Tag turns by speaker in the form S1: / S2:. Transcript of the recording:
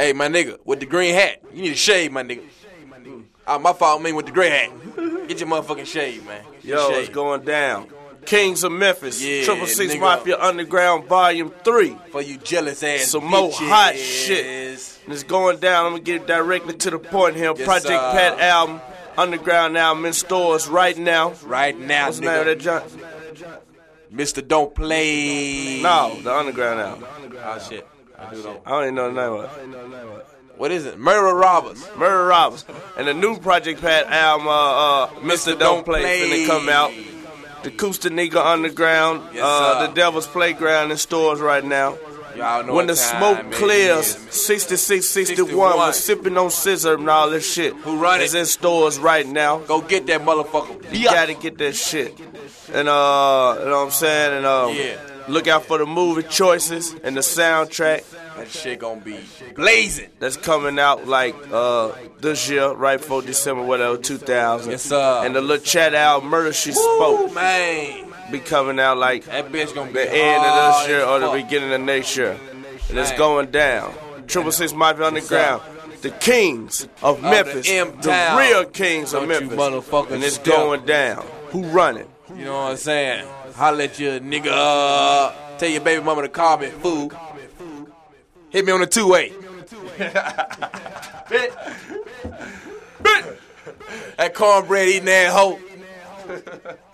S1: Hey, my nigga, with the green hat, you need to shave, my nigga. My fault, with the gray hat. Get your motherfucking shave, man.
S2: Yo, it's going down. Kings of Memphis,
S1: Yeah,
S2: 666
S1: nigga.
S2: Mafia Underground Volume 3.
S1: For you jealous ass
S2: Some
S1: bitches.
S2: more hot shit. And it's going down. I'm going to get directly to the point here.
S1: Yes,
S2: Project Pat album, Underground album in stores right now.
S1: Right now,
S2: What's the name of that joint?
S1: Mr. Don't Play.
S2: No, the Underground album.
S1: Oh, shit.
S2: I don't even know the name of it.
S1: What is it? Murder Robbers.
S2: Murder Robbers. And the new Project Pat album, Mr. Don't Play, finna come out. The Kusta Nigga Underground,
S1: Yes,
S2: the Devil's Playground in stores right now.
S1: Y'all know
S2: When
S1: what
S2: the
S1: time
S2: smoke
S1: it
S2: clears,
S1: is.
S2: 66, 61, we're sipping on scissor and all this shit.
S1: Who run it?
S2: It's in stores right now.
S1: Go get that motherfucker.
S2: You gotta get that shit. And you know what I'm saying? And look out for the movie choices and the soundtrack.
S1: That shit gonna be blazing.
S2: That's coming out like this year, right before December, whatever, 2000.
S1: Yes, sir.
S2: And the little chat out, Murder She Spoke,
S1: Man.
S2: be coming out like
S1: That bitch gonna be
S2: the end of
S1: hard
S2: this year
S1: as
S2: or the
S1: fuck.
S2: beginning of next year. And it's
S1: Man.
S2: going down. 666 Mafia Underground. The kings of Memphis. The
S1: M-Town.
S2: real kings of
S1: Don't you
S2: Memphis.
S1: motherfuckers
S2: And it's
S1: step.
S2: going down. Who running?
S1: You know what I'm saying? Holla at your nigga. Tell your baby mama to call me, fool. Hit me on the two-way. That cornbread eating that hoe.